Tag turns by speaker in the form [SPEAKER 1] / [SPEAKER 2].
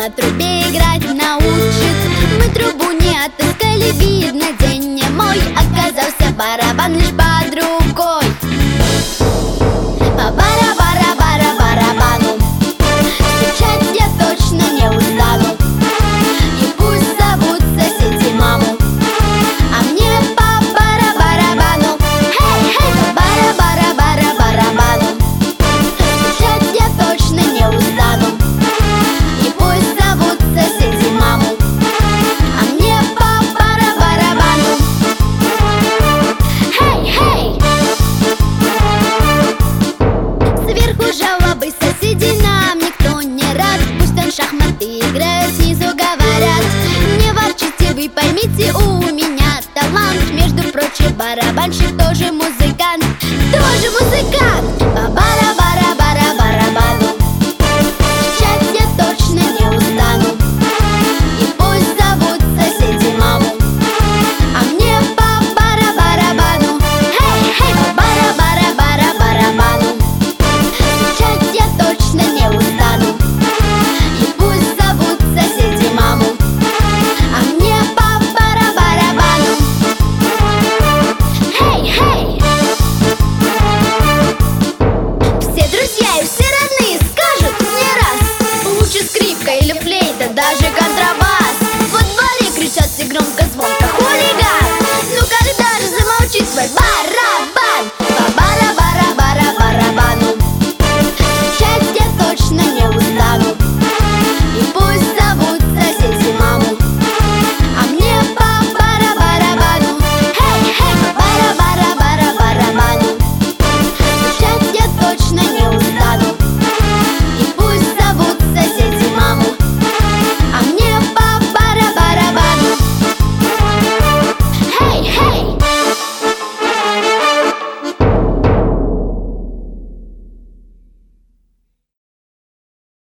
[SPEAKER 1] на трубе играть научит. Мы трубу не отыскали, видно, день не мой. Оказался барабан лишь под рукой. По барабану стучать я точно не устану. И пусть зовут соседи маму, а мне по барабану. Хей, по барабану стучать я точно не устану. И пусть зовут соседи маму, а мне по барабану. Хей! Сверху жалобы соседей нам никто не рад. Пусть он шахматы играет, снизу говорят: не ворчите, вы поймите, у меня талант. Между прочим, барабанщик